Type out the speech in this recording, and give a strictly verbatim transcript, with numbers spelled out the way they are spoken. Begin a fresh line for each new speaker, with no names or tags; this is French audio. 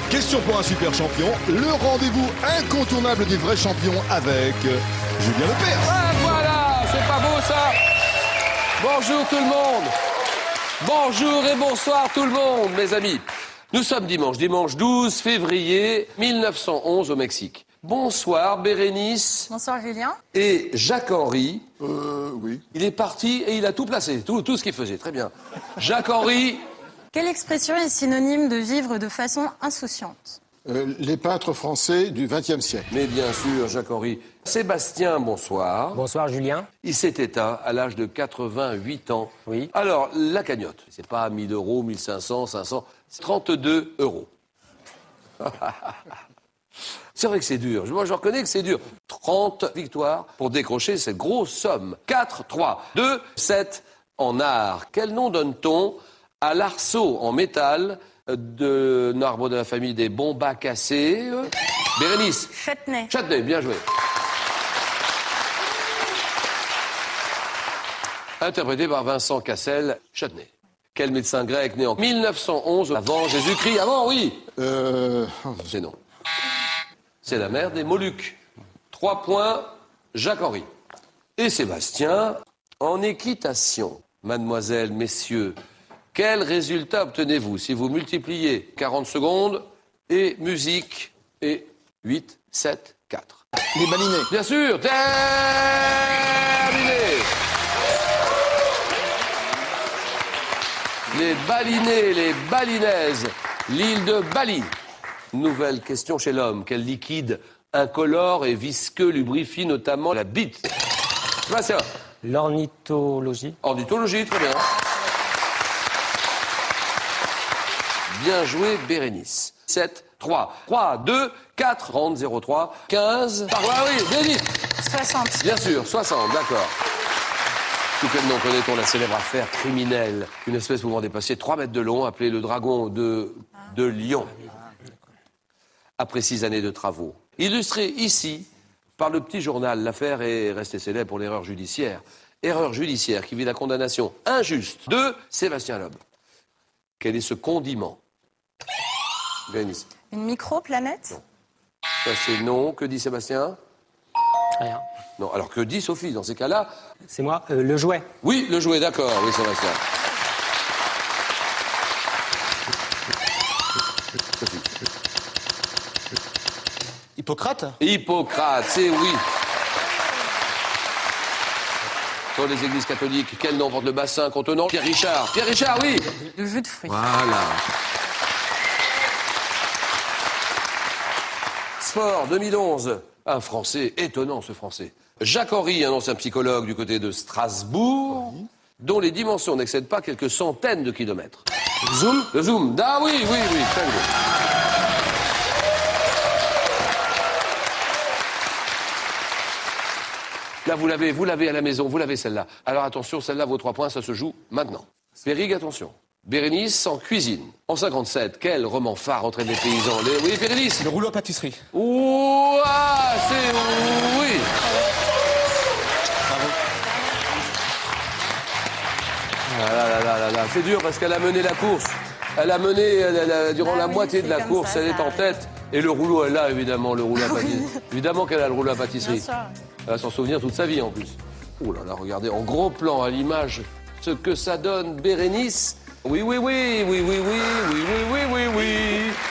Question pour un super champion, le rendez-vous incontournable des vrais champions avec Julien Lepers.
Ah, voilà, c'est pas beau ça. Bonjour tout le monde. Bonjour et bonsoir tout le monde, mes amis. Nous sommes dimanche, dimanche douze février mille neuf cent onze au Mexique. Bonsoir Bérénice.
Bonsoir Julien.
Et Jacques-Henri.
Euh, oui.
Il est parti et il a tout placé, tout, tout ce qu'il faisait, très bien. Jacques-Henri.
Quelle expression est synonyme de vivre de façon insouciante?
Euh, les peintres français du vingtième siècle.
Mais bien sûr, Jacques-Henri. Sébastien, bonsoir.
Bonsoir Julien.
Il s'est éteint à l'âge de quatre-vingt-huit ans.
Oui.
Alors, la cagnotte, c'est pas mille euros, mille cinq cents, cinq cents, c'est trente-deux euros. C'est vrai que c'est dur. Moi, je reconnais que c'est dur. trente victoires pour décrocher cette grosse somme. quatre, trois, deux, sept en art. Quel nom donne-t-on à l'arceau en métal d'un arbre de la famille des Bombacacées? Bérénice.
Châtenay.
Châtenay, bien joué. Interprété par Vincent Cassel, Châtenay. Quel médecin grec né en mille neuf cent onze avant Jésus-Christ? Avant, oui.
Euh...
C'est non. C'est la mère des Moluques. Trois points, Jacques-Henri. Et Sébastien, en équitation, mademoiselle, messieurs, quel résultat obtenez-vous si vous multipliez quarante secondes et musique et huit, sept, quatre?
Les balinés.
Bien sûr, terminé. Les balinés, les balinaises, l'île de Bali. Nouvelle question chez l'homme. Quel liquide incolore et visqueux lubrifie notamment la bite? Sébastien.
L'ornithologie.
Ornithologie, très bien. Bien joué, Bérénice. sept, trois, trois, deux, quatre, trente, zéro, trois, quinze. Par là, oui, bien dit.
soixante.
Bien sûr, soixante, d'accord. Sous quel nom connaît-on la célèbre affaire criminelle? Une espèce pouvant dépasser trois mètres de long, appelée le dragon de, de Lyon. Après six années de travaux. Illustrée ici par le petit journal, l'affaire est restée célèbre pour l'erreur judiciaire. Erreur judiciaire qui vit la condamnation injuste de Sébastien Loeb. Quel est ce condiment? Bérénice.
Une microplanète?
Non. Ça c'est non. Que dit Sébastien?
Rien.
Non. Alors que dit Sophie dans ces cas-là?
C'est moi, euh, le jouet.
Oui, le jouet, d'accord. Oui, Sébastien. Sophie.
Hippocrate?
Hippocrate, c'est oui. Dans les églises catholiques, quel nom porte le bassin contenant Pierre Richard? Pierre Richard, oui.
Le jus de fruits.
Voilà. Sport deux mille onze. Un Français, étonnant ce Français. Jacques-Henri, un ancien psychologue du côté de Strasbourg, dont les dimensions n'excèdent pas quelques centaines de kilomètres.
Zoom.
Le zoom. Ah oui, oui, oui, très bien. Là, vous l'avez, vous l'avez à la maison, vous l'avez celle-là. Alors attention, celle-là, vos trois points, ça se joue maintenant. Périg, attention. Bérénice en cuisine. En cinquante-sept, quel roman phare entraîne les paysans? Les... Oui, Bérénice.
Le rouleau à pâtisserie.
Ouah, c'est oui. Ah là là là là là. C'est dur parce qu'elle a mené la course. Elle a mené elle, elle a, durant
Ah
la
oui,
moitié de
c'est
la
comme
course,
ça,
elle est
ça
en
arrive.
tête. Et le rouleau, elle a évidemment le rouleau à pâtisserie. Évidemment qu'elle a le rouleau à pâtisserie.
Bien sûr.
Elle va s'en souvenir toute sa vie en plus. Oh là là, regardez, en gros plan à l'image, ce que ça donne, Bérénice. Oui, oui, oui, oui, oui, oui, oui, oui, oui, oui, oui.